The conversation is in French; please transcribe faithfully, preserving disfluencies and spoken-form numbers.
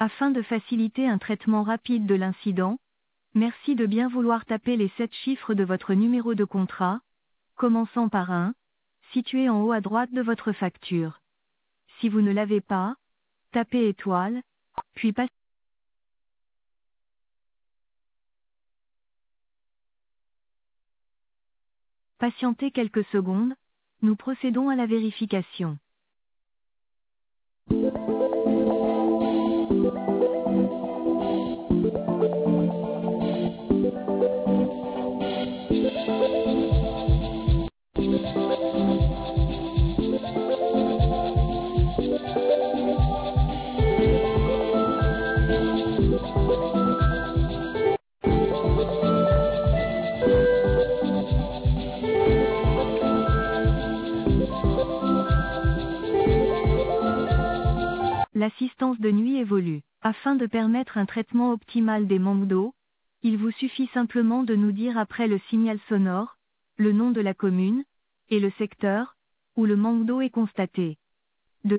Afin de faciliter un traitement rapide de l'incident, merci de bien vouloir taper les sept chiffres de votre numéro de contrat, commençant par un, situé en haut à droite de votre facture. Si vous ne l'avez pas, tapez étoile, puis passez. Patientez quelques secondes, nous procédons à la vérification. L'assistance de nuit évolue. Afin de permettre un traitement optimal des manques d'eau, il vous suffit simplement de nous dire après le signal sonore, le nom de la commune, et le secteur, où le manque d'eau est constaté.